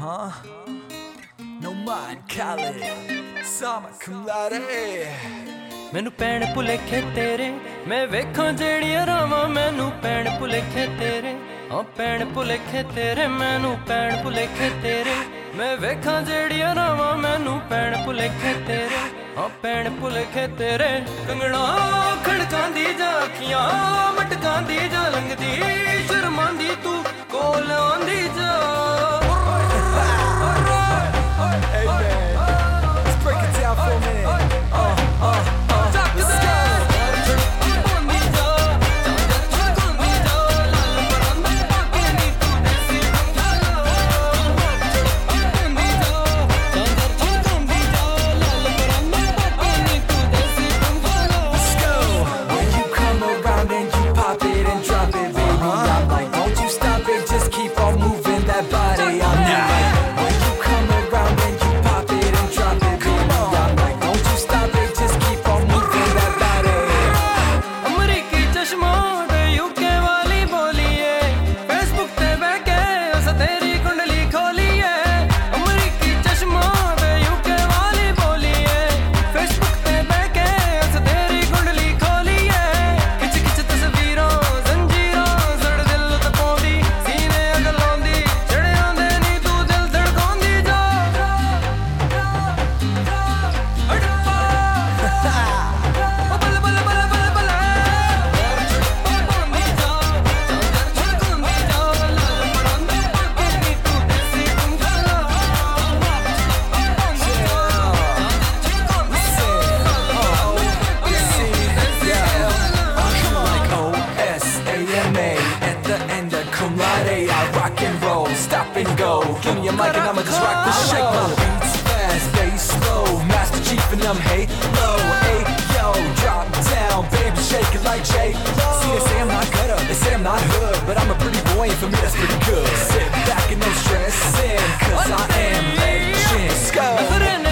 No mind Khaled Summa cum laude मैनू पैण भुलेखे तेरे मैं वेखां जेड़ियां रावां मैनू पैण भुलेखे तेरे हाँ पैण भुलेखे तेरे मैनू पैण भुलेखे तेरे मैं वेखां जेड़ियां रावां मैनू पैण भुलेखे तेरे हाँ पैण भुलेखे तेरे कंगना खड़कांदी जा अखियां मटकांदी जा लंघदी शर्मांदी तू कोल आंदी जा Hey man, let's break it down for a minute. Let's go. Let's go. When you come around and you pop it and drop it, baby, I'm like, don't you stop it, just keep on moving that body. I'm like, when you come around and you pop it and drop it, baby, I'm like, don't you stop it, just keep on moving that body. अमरीकी चश्मा दे UK वाली बोली है Facebook ते बैठे उस तेरी कुंडली खोली है अमरीकी चश्मा दे यूके वाली बोली है फेसबुक ते बैठे उस तेरी कुंडली खोली है खिच खिच तस्वीरों जंजीरों सड़ दिल तपौंदी सीने अग लांदी चढ़े आंदे नी तू दिल धड़कांदी जा अड़पा बल बल बल बल बल पांदी जा छड़कांदी जा लाल परांदे पाके नी तू देसी कुंगला पांदी जा Like O-S-A-M-A at the end of cum laude. I rock and roll, stop and go. Give me a mic and I'ma just rock the show. My beats fast, bass slow, Master Chief and I'm hey low. Hey yo, drop down, baby, shake it like J-Lo. See, they say I'm not gutter, they say I'm not hood, but I'm a pretty boy and for me that's pretty good. Sit back and no stressing, cause I am legend. Let's go.